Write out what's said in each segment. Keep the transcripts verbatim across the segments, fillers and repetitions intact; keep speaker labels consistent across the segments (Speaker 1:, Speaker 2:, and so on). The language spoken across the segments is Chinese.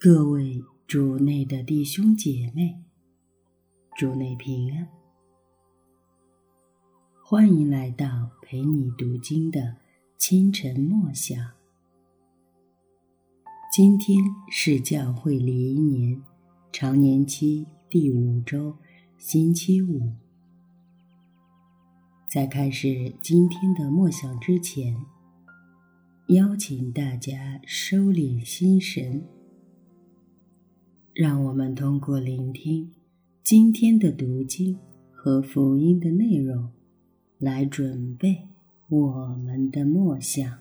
Speaker 1: 各位主内的弟兄姐妹，主内平安，欢迎来到陪你读经的清晨默想。今天是教会历年常年期第五周星期五。在开始今天的默想之前，邀请大家收敛心神，让我们通过聆听今天的读经和福音的内容，来准备我们的默想。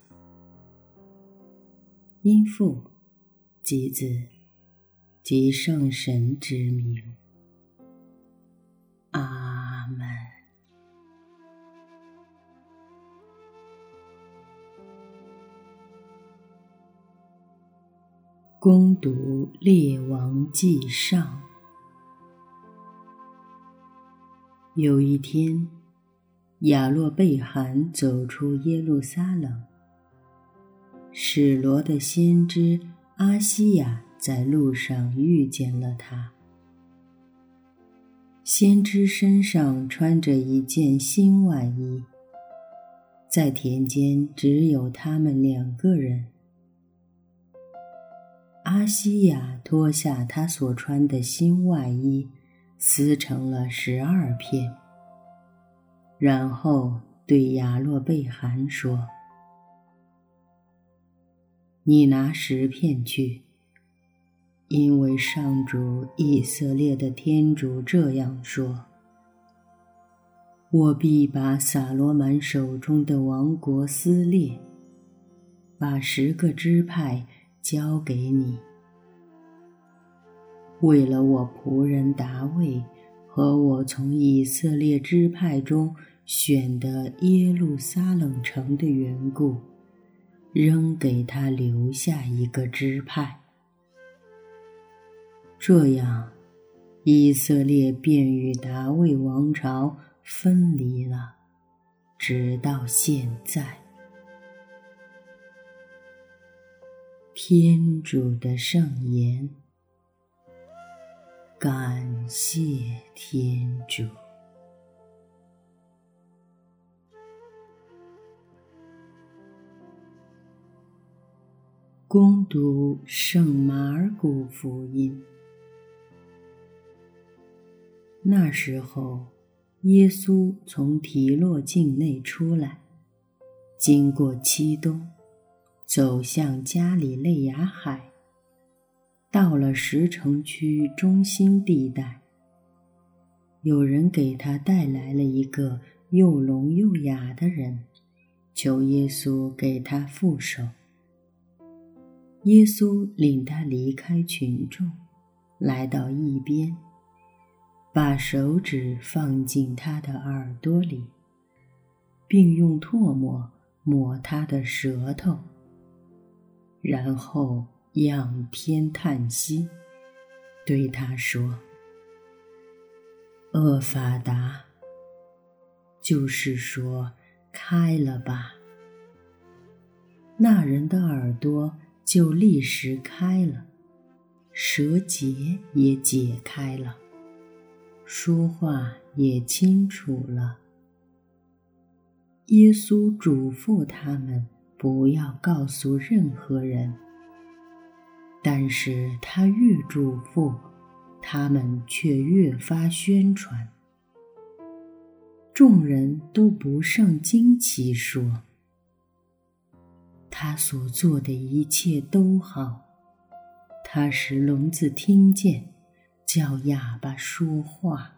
Speaker 1: 因父及子及圣神之名，阿们。恭读列王纪上。有一天，亚洛贝罕走出耶路撒冷，史罗的先知阿西亚在路上遇见了他。先知身上穿着一件新外衣，在田间只有他们两个人。阿西亚脱下他所穿的新外衣，撕成了十二片，然后对亚洛贝罕说：你拿十片去，因为上主以色列的天主这样说：我必把撒罗满手中的王国撕裂，把十个支派交给你，为了我仆人达味和我从以色列支派中选的耶路撒冷城的缘故，仍给他留下一个支派。这样，以色列便与达味王朝分离了，直到现在。天主的圣言，感谢天主。恭读圣马尔谷福音。那时候，耶稣从提洛境内出来，经过漆冬，走向加里肋亚海，到了十城区中心地带。有人给他带来了一个又聋又哑的人，求耶稣给他覆手。耶稣领他离开群众，来到一边，把手指放进他的耳朵里，并用唾沫抹他的舌头，然后仰天叹息，对他说：厄法达，就是说，开了吧。那人的耳朵就立时开了，舌结也解开了，说话也清楚了。耶稣嘱咐他们不要告诉任何人，但是他越嘱咐，他们却越发宣传。众人都不胜惊奇，说：他所做的一切都好，他使聋子听见，叫哑巴说话。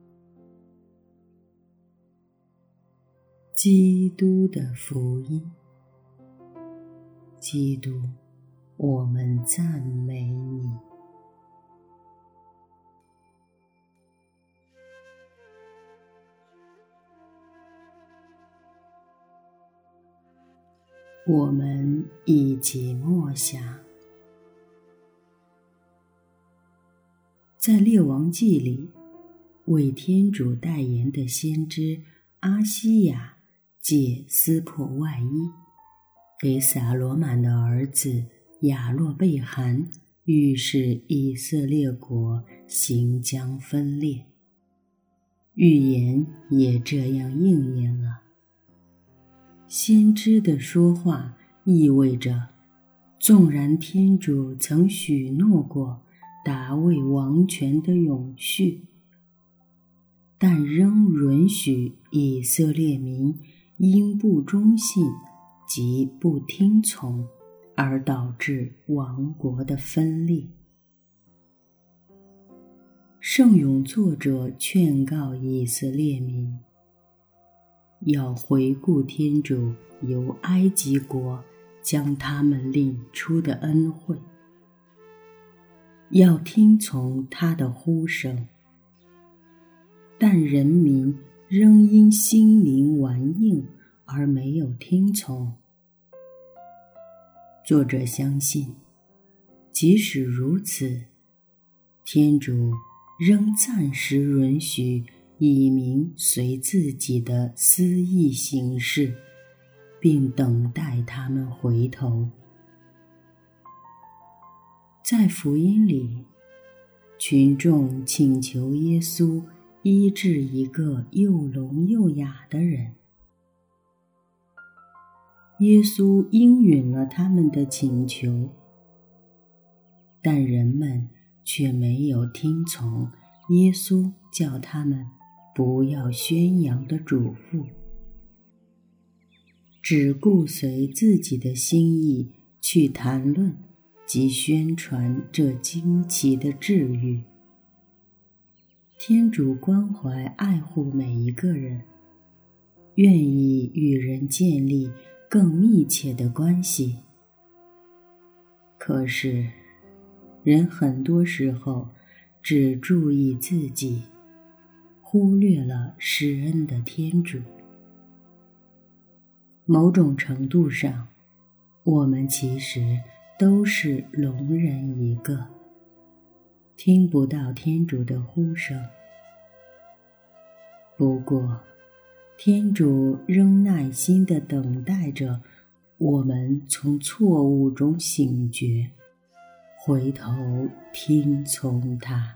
Speaker 1: 基督的福音。基督，我们赞美你。我们一起默想。在列王纪里，为天主代言的先知阿西亚借撕破外衣，给撒罗满的儿子亚洛贝罕预示以色列国行将分裂。预言也这样应验了。先知的说话意味着，纵然天主曾许诺过达味王权的永续，但仍允许以色列民因不忠信及不听从而导致王国的分裂。圣咏作者劝告以色列民，要回顾天主由埃及国将他们领出的恩惠，要听从他的呼声，但人民仍因心灵顽硬而没有听从。作者相信，即使如此，天主仍暂时允许以民随自己的私意行事，并等待他们回头。在福音里，群众请求耶稣医治一个又聋又哑的人。耶稣应允了他们的请求，但人们却没有听从耶稣叫他们不要宣扬的嘱咐，只顾随自己的心意去谈论及宣传这惊奇的治愈。天主关怀爱护每一个人，愿意与人建立更密切的关系。可是，人很多时候只注意自己，忽略了施恩的天主。某种程度上，我们其实都是聋人一个，听不到天主的呼声。不过，天主仍耐心地等待着我们从错误中醒觉，回头听从他。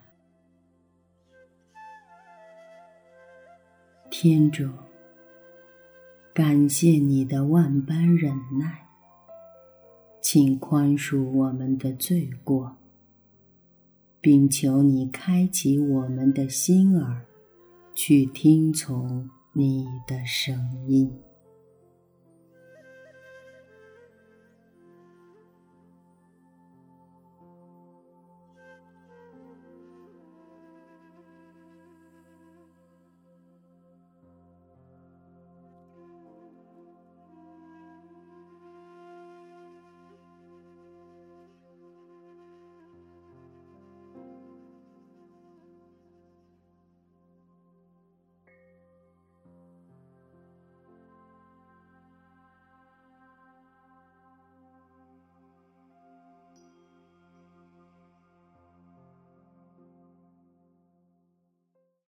Speaker 1: 天主，感谢你的万般忍耐，请宽恕我们的罪过，并求你开启我们的心耳，去听从你的声音。